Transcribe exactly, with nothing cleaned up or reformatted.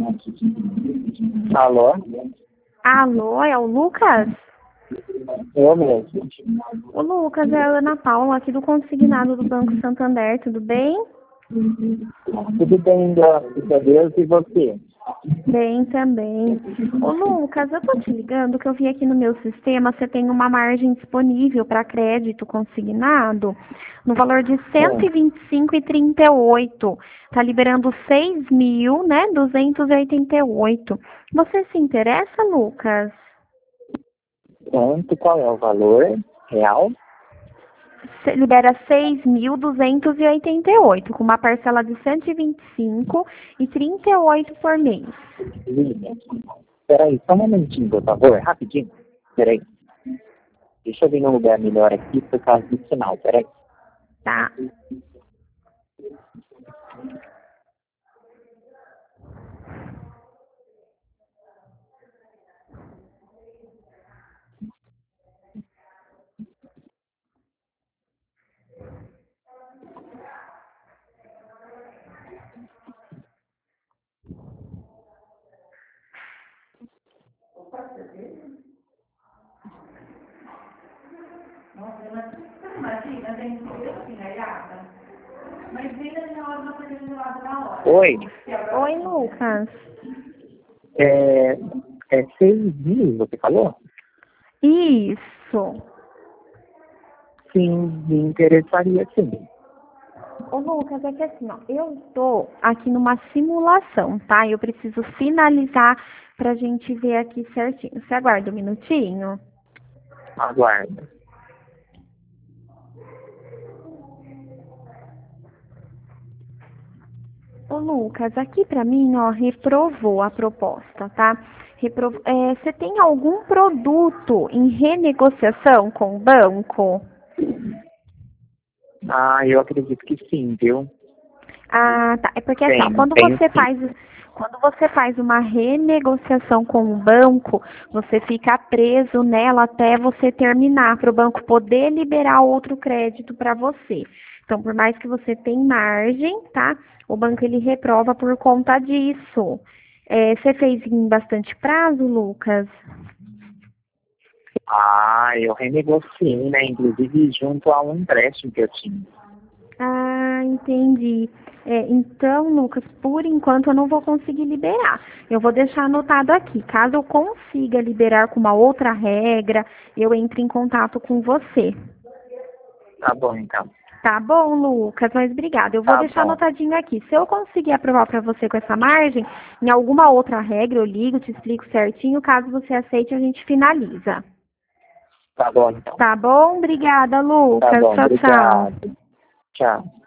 Alô? Alô, é o Lucas? Eu mesmo. O Lucas, é a Ana Paula, aqui do Consignado do Banco Santander, tudo bem? Tudo bem, graças a Deus, e você? Bem também. Ô Lucas, eu tô te ligando que eu vi aqui no meu sistema, você tem uma margem disponível para crédito consignado no valor de cento e vinte e cinco e trinta e oito. Tá liberando seis mil, né, duzentos e oitenta e oito. Você se interessa, Lucas? Quanto, qual é o valor real? Você libera seis mil duzentos e oitenta e oito, com uma parcela de cento e vinte e cinco e trinta e oito por mês. Lívia, peraí, só um momentinho, por favor, rapidinho. Peraí. Deixa eu vir num lugar melhor aqui por causa do sinal, peraí. Tá. Oi, Oi, Lucas. é, é seis mil, você falou? Isso. Sim, me interessaria sim. Ô, Lucas, é que assim, ó, eu estou aqui numa simulação, tá? Eu preciso finalizar pra gente ver aqui certinho. Você aguarda um minutinho? Aguarda. Ô, Lucas, aqui pra mim, ó, reprovou a proposta, tá? Repro... é, você tem algum produto em renegociação com o banco? Ah, eu acredito que sim, viu? Ah, tá. É porque assim, ó, Tenho, quando tenho você sim. faz, quando você faz uma renegociação com o banco, você fica preso nela até você terminar, para o banco poder liberar outro crédito para você. Então, por mais que você tenha margem, tá? O banco ele reprova por conta disso. É, você fez em bastante prazo, Lucas? Ah, eu renegociei, né? Inclusive junto a um empréstimo que eu tinha. Ah, entendi. É, então, Lucas, por enquanto eu não vou conseguir liberar. Eu vou deixar anotado aqui. Caso eu consiga liberar com uma outra regra, eu entre em contato com você. Tá bom, então. Tá bom, Lucas, mas obrigada. Eu vou Tá deixar bom. anotadinho aqui. Se eu conseguir aprovar para você com essa margem, em alguma outra regra eu ligo, te explico certinho. Caso você aceite, a gente finaliza. Tá bom, então. Tá bom? Obrigada, Tá Lucas. bom, Tchau, tchau. obrigado. Tchau.